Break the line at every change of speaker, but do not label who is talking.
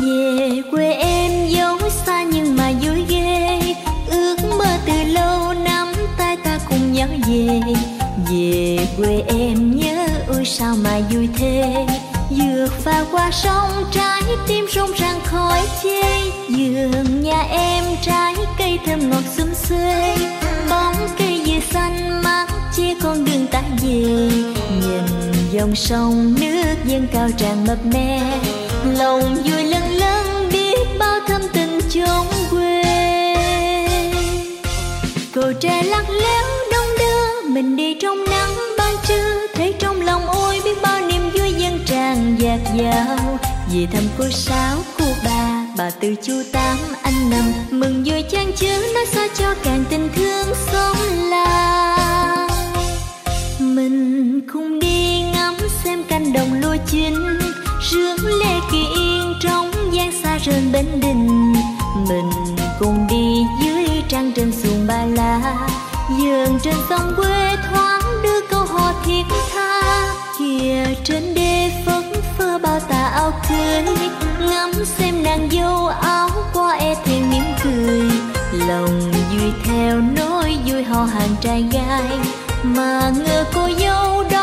Về quê em dấu xa nhưng mà vui ghê, ước mơ từ lâu nắm tay ta cùng nhau về. Về quê em nhớ ôi sao mà vui thế, vượt phà qua sông trái tim rộn ràng khói chê. Vườn nhà em trái cây thơm ngọt xum xuê, bóng cây dừa xanh mát che con đường ta về. Nhìn dòng sông nước dâng cao tràn mập mè, lòng vui lâng lâng biết bao thâm tình chốn quê. Cầu tre lắc léo đông đưa mình đi trong nắng ban trưa, thấy trong lòng ôi biết bao niềm vui dâng tràn dạt dào. Về thăm cô Sáu cô bà Tư chú Tám anh Năm, mừng vui chan chứa nói sao cho càng tình thương xóm làng. Mình cùng đi ngắm xem cánh đồng lúa chín, rước lê kỳ yên trong gian xa rền bên đình. Mình cùng đi dưới trăng trên xuồng ba la, dường trên sông quê thoáng đưa câu hò thiết tha. Kìa trên đê phất phơ bao tà áo cưới, ngắm xem nàng dâu áo qua e thẹn mỉm cười. Lòng vui theo nỗi vui hò hàng trai gái, mà ngờ cô dâu đó